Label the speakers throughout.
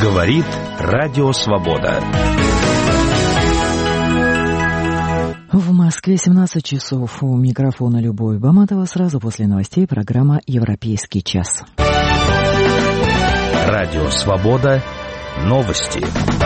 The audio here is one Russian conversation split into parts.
Speaker 1: Говорит Радио Свобода.
Speaker 2: В Москве 17 часов. У микрофона Любовь Баматова. Сразу после новостей программа «Европейский час».
Speaker 1: Радио Свобода. Новости.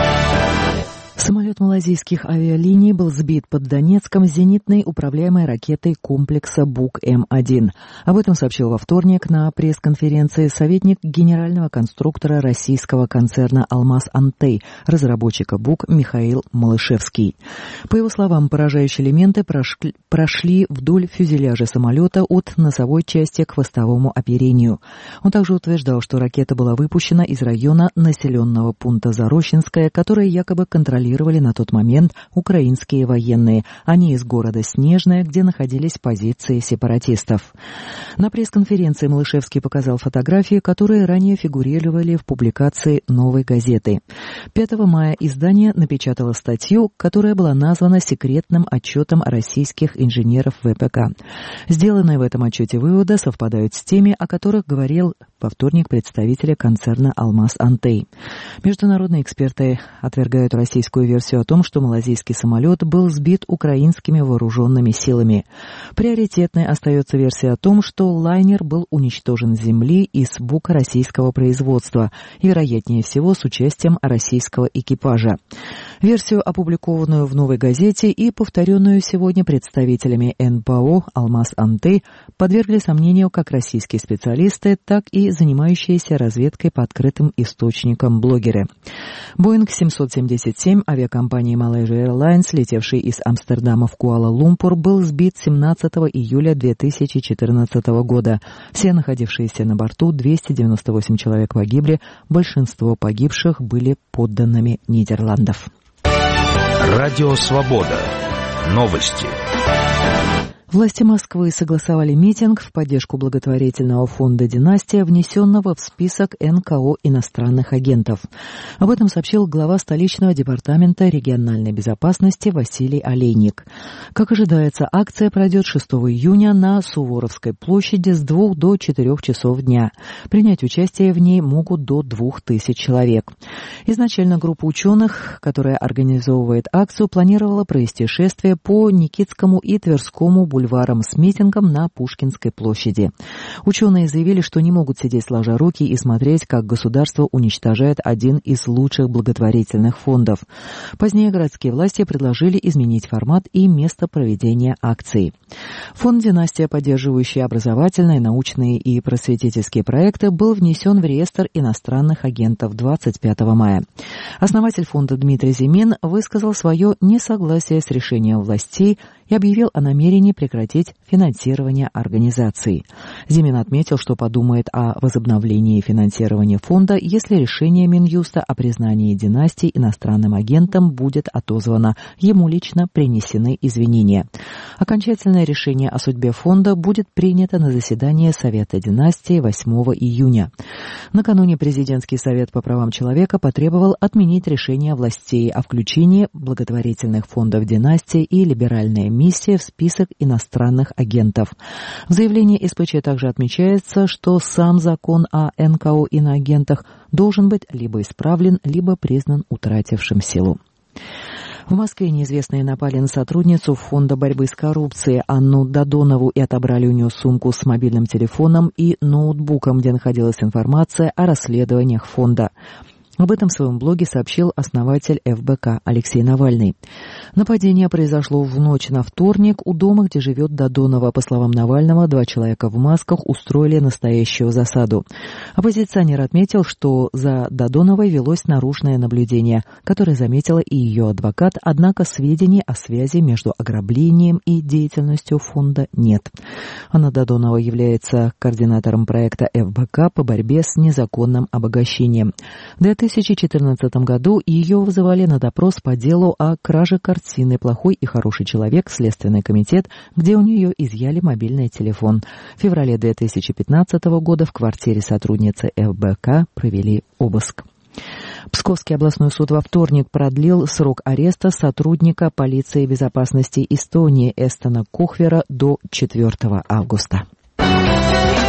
Speaker 2: Самолет малайзийских авиалиний был сбит под Донецком зенитной управляемой ракетой комплекса БуК-М1. Об этом сообщил во вторник на пресс-конференции советник генерального конструктора российского концерна «Алмаз-Антей», разработчика БуК Михаил Малышевский. По его словам, поражающие элементы прошли вдоль фюзеляжа самолета от носовой части к хвостовому оперению. Он также утверждал, что ракета была выпущена из района населенного пункта Зарощинское, которое якобы контролировали на тот момент украинские военные, а не из города Снежное, где находились позиции сепаратистов. На пресс-конференции Малышевский показал фотографии, которые ранее фигурировали в публикации «Новой газеты». 5 мая издание напечатало статью, которая была названа секретным отчетом российских инженеров ВПК. Сделанные в этом отчете выводы совпадают с теми, о которых говорил во вторник представители концерна «Алмаз-Антей». Международные эксперты отвергают российскую версию о том, что малайзийский самолет был сбит украинскими вооруженными силами. Приоритетной остается версия о том, что лайнер был уничтожен с земли из БуКа российского производства и, вероятнее всего, с участием российского экипажа. Версию, опубликованную в «Новой газете» и повторенную сегодня представителями НПО «Алмаз-Антей», подвергли сомнению как российские специалисты, так и занимающиеся разведкой по открытым источникам блогеры. Боинг 777 авиакомпании Malaysia Airlines, летевший из Амстердама в Куала-Лумпур, был сбит 17 июля 2014 года. Все находившиеся на борту, 298 человек погибли, большинство погибших были подданными Нидерландов.
Speaker 1: Радио Свобода. Новости.
Speaker 2: Власти Москвы согласовали митинг в поддержку благотворительного фонда «Династия», внесенного в список НКО иностранных агентов. Об этом сообщил глава столичного департамента региональной безопасности Василий Олейник. Как ожидается, акция пройдет 6 июня на Суворовской площади с 2 до 4 часов дня. Принять участие в ней могут до 2000 человек. Изначально группа ученых, которая организовывает акцию, планировала провести шествие по Никитскому и Тверскому бульварам с митингом на Пушкинской площади. Ученые заявили, что не могут сидеть сложа руки и смотреть, как государство уничтожает один из лучших благотворительных фондов. Позднее городские власти предложили изменить формат и место проведения акции. Фонд «Династия», поддерживающий образовательные, научные и просветительские проекты, был внесен в реестр иностранных агентов 25 мая. Основатель фонда Дмитрий Зимин высказал свое несогласие с решением властей и объявил о намерении прекратить финансирование организации. Зимин отметил, что подумает о возобновлении финансирования фонда, если решение Минюста о признании «Династии» иностранным агентом будет отозвано. Ему лично принесены извинения. Окончательное решение о судьбе фонда будет принято на заседании Совета «Династии» 8 июня. Накануне Президентский совет по правам человека потребовал отменить решение властей о включении благотворительных фондов «Династии» и «Либеральная миссия» в список иностранных агентов. В заявлении СПЧ также отмечается, что сам закон о НКО иноагентах должен быть либо исправлен, либо признан утратившим силу. В Москве неизвестные напали на сотрудницу Фонда борьбы с коррупцией Анну Додонову и отобрали у нее сумку с мобильным телефоном и ноутбуком, где находилась информация о расследованиях фонда. Об этом в своем блоге сообщил основатель ФБК Алексей Навальный. Нападение произошло в ночь на вторник у дома, где живет Додонова. По словам Навального, 2 человека в масках устроили настоящую засаду. Оппозиционер отметил, что за Додоновой велось наружное наблюдение, которое заметила и ее адвокат, однако сведений о связи между ограблением и деятельностью фонда нет. Анна Додонова является координатором проекта ФБК по борьбе с незаконным обогащением. В 2014 году ее вызывали на допрос по делу о краже картины «Плохой и хороший человек» в Следственный комитет, где у нее изъяли мобильный телефон. В феврале 2015 года в квартире сотрудницы ФБК провели обыск. Псковский областной суд во вторник продлил срок ареста сотрудника полиции безопасности Эстонии Эстона Кухвера до 4 августа.